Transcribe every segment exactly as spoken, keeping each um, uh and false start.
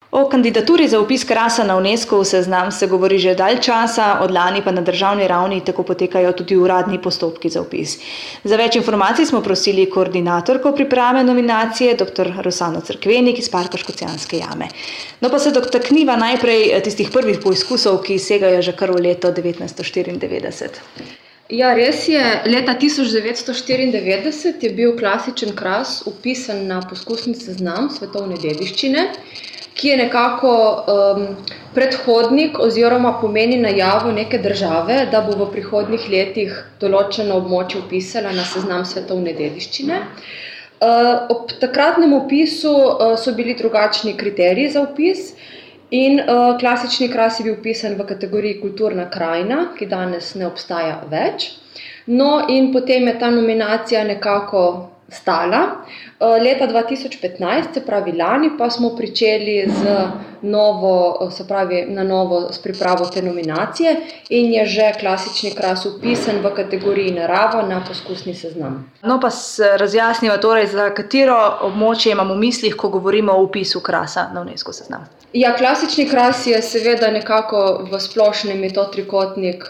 O kandidaturi za vpis Krasa na Unescov seznam se govori že dalj časa, od lani pa na državni ravni tako potekajo tudi uradni postopki za vpis. Za več informacij smo prosili koordinatorko priprave nominacije, doktor Rosano Cerkvenik iz Parka Škocjanske jame. No pa se dotakniva najprej tistih prvih poizkusov, ki segajo že kar v leto devetnajststo štiriindevetdeset. Ja, res je, leta tisoč devetsto štiriindevetdeset je bil klasičen Kras vpisan na poskusni seznam svetovne dediščine, ki je nekako um, predhodnik oziroma pomeni najavo neke države, da bo v prihodnjih letih določeno območje vpisala na seznam svetovne dediščine. Uh, ob takratnem vpisu uh, so bili drugačni kriteriji za vpis in uh, klasični Kras je bil vpisan v kategoriji kulturna krajina, ki danes ne obstaja več. No in potem je ta nominacija nekako stala. Leta dva tisoč petnajst, se pravi lani, pa smo pričeli z novo, se pravi na novo s pripravo te nominacije in je že klasični Kras vpisan v kategoriji narava na poskusni seznam. No pa razjasniva torej, za katero območje imamo v mislih, ko govorimo o vpisu Krasa na Unescov seznam. Ja, klasični Kras je seveda nekako v splošnem je to trikotnik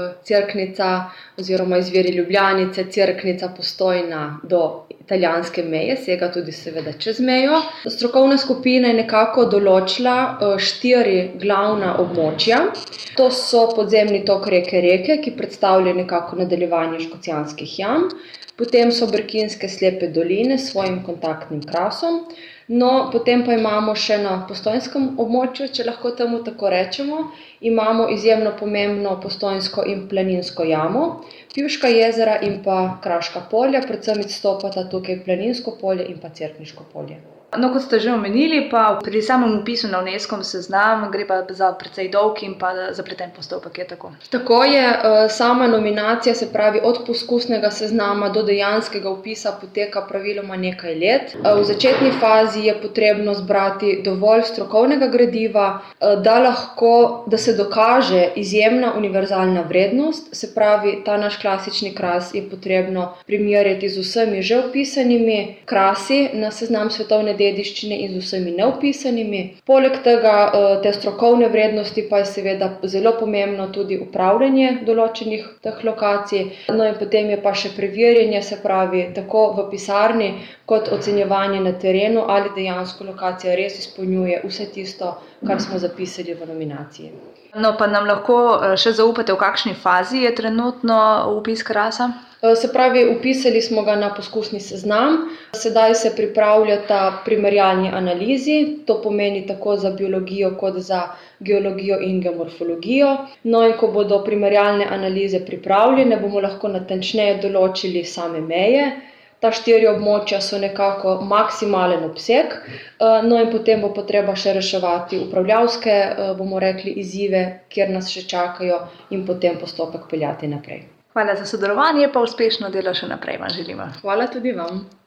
Cerknica oziroma izviri Ljubljanice, Cerknica, Postojna do italijanske meje, sega tudi seveda čez mejo. Strokovna skupina je nekako določila štiri glavna območja. To so podzemni tok reke Reke, ki predstavlja nekako nadaljevanje Škocjanskih jam. Potem so Brkinske slepe doline s svojim kontaktnim krasom. No, potem pa imamo še na postojnskem območju, če lahko temu tako rečemo, imamo izjemno pomembno Postojnsko in Planinsko jamo, Pivška jezera in pa Kraška polja, predvsem izstopata tukaj Planinsko polje in pa Cerkniško polje. No, kot ste že omenili, pa pri samem vpisu na Unescov seznam gre pa za precej dolg in pa zapleten postopek, je tako? Tako je, sama nominacija, se pravi od poskusnega seznama do dejanskega vpisa poteka praviloma nekaj let. V začetni fazi je potrebno zbrati dovolj strokovnega gradiva, da lahko, da se dokaže izjemna univerzalna vrednost, se pravi, ta naš klasični Kras je potrebno primerjati z vsemi že vpisanimi krasi na seznam svetovne dediščine in z vsemi nevpisanimi. Poleg tega te strokovne vrednosti pa je seveda zelo pomembno tudi upravljanje določenih teh lokacij. No in potem je pa še preverjanje, se pravi, tako v pisarni kot ocenjevanje na terenu, ali dejansko lokacija res izpolnjuje vse tisto, kar smo zapisali v nominaciji. No, pa nam lahko še zaupate, v kakšni fazi je trenutno vpis Krasa? Se pravi, vpisali smo ga na poskusni seznam, sedaj se pripravljata primerjalni analizi, to pomeni tako za biologijo kot za geologijo in geomorfologijo. No in ko bodo primerjalne analize pripravljene, bomo lahko natančneje določili same meje. Ta štiri območja so nekako maksimalen obseg, no in potem bo potreba še reševati upravljavske, bomo rekli, izzive, kjer nas še čakajo in potem postopek peljati naprej. Hvala za sodelovanje, pa uspešno delo še naprej vam želimo. Hvala tudi vam.